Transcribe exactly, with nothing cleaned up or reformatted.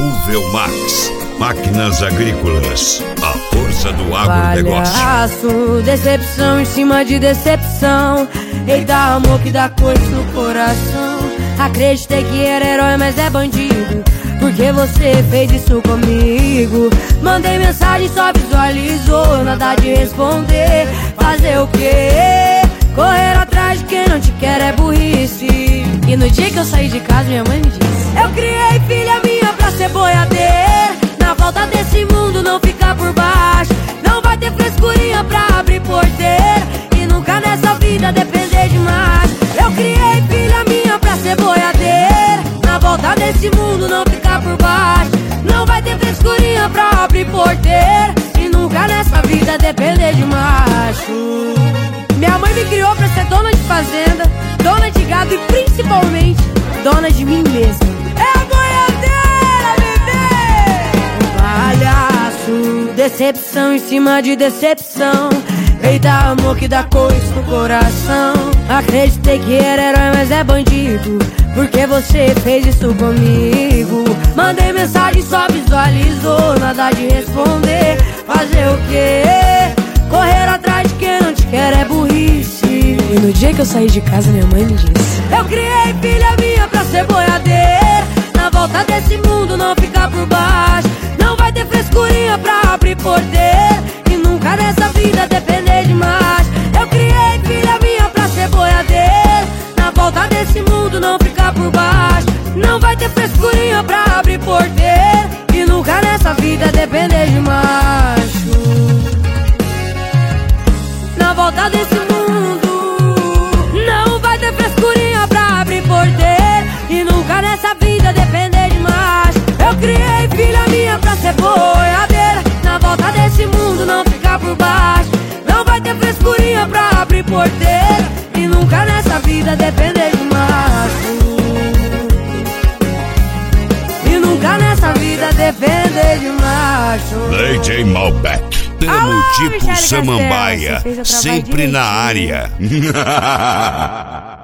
Fúvel Max, máquinas agrícolas, a força do agronegócio. Palhaço, decepção em cima de decepção. Eita, amor que dá coisa no coração. Acreditei que era herói, mas é bandido, porque você fez isso comigo. Mandei mensagem, só visualizou, nada de responder. Fazer o quê? Correr atrás de quem não te quer é burrice. E no dia que eu saí de casa, minha mãe me disse: eu criei filha minha pra ser boiadeira. Na volta desse mundo não ficar por baixo. Não vai ter frescurinha pra abrir porteira. E nunca nessa vida depender de mais. Eu criei filha minha pra ser boiadeira. Na volta desse mundo não ficar por baixo. Não vai ter frescurinha pra abrir porteira. E nunca nessa vida depender de macho. Minha mãe me criou pra ser dona de fazenda, dona de gado e principalmente dona de mim mesma. É a boiadeira, bebê! Palhaço, decepção em cima de decepção. Eita, amor que dá coisa no coração. Acreditei que era herói, mas é bandido, porque você fez isso comigo. Mandei mensagem, só visualizou, nada de responder. Fazer o quê? Correr atrás de quem não te quer é burrice. E no dia que eu saí de casa, minha mãe me disse: eu criei filha minha pra ser boiadeira. Na volta desse mundo não ficar por baixo. Não vai ter frescurinha pra abrir porteira. E nunca nessa vida depender de mais. Eu criei filha minha pra ser boiadeira. Na volta desse mundo não ficar por baixo. Não vai ter frescurinha pra abrir porteira. E nunca nessa vida depender de macho. Na volta desse mundo não vai ter frescurinha pra abrir porteira. E nunca nessa vida depender de macho. Eu criei filha minha pra ser boiadeira. Na volta desse mundo não ficar por baixo. Não vai ter frescurinha pra abrir porteira. E nunca nessa vida depender de macho. E nunca nessa vida depender de macho. D J Malbec, tamo Alô, tipo Michele Samambaia, Castelo, você fez eu trabalhar sempre na direitinho. área.